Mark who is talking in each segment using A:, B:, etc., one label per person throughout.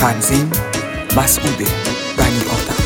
A: تنظیم مسعود بنی آدم.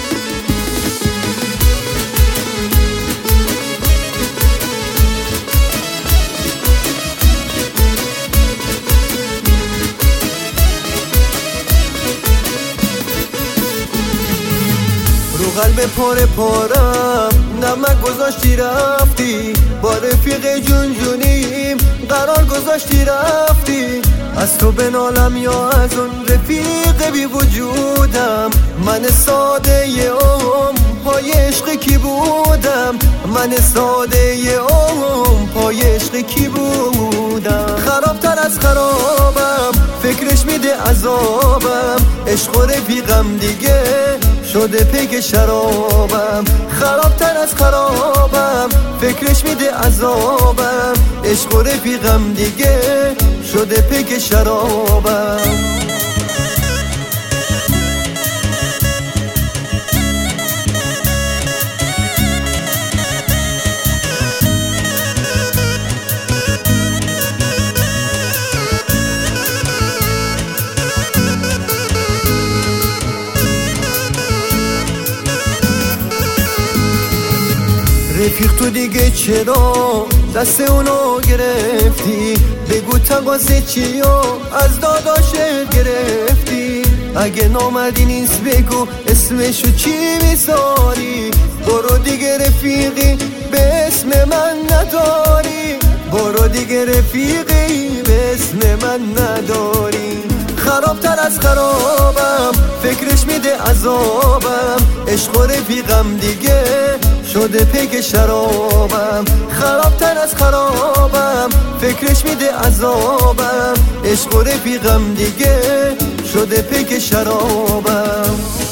B: رو قلب پاره پارم نمک گذاشتی رفتی، با رفیق جونجونیم قرار گذاشتی رفتی. از تو بنالم یا از اون رفیق بی وجودم؟ من ساده پای عشق کی بودم؟ من ساده پای عشق کی بودم؟ خرابتر از خرابم فکرش میده عذابم، عشق و رفیقم دیگه شده پیک شرابم. خرابتر از خرابم فکرش میده عذابم، عشق و رفیقم دیگه شده پیک شرابم. رفیق تو دیگه چرا دست اونو گرفتی؟ بگو تقاضی چی و از داداش گرفتی؟ اگه نامدی نیست بگو اسمشو چی میذاری؟ برو دیگه رفیقی به اسم من نداری، برو دیگه رفیقی به اسم من نداری. خرابتر از خرابم فکرش میده عذابم، عشق و رفیقم دیگه شده پیک شرابم. خرابتر از خرابم فکرش میده عذابم، عشق و رفیقم دیگه شده پیک شرابم.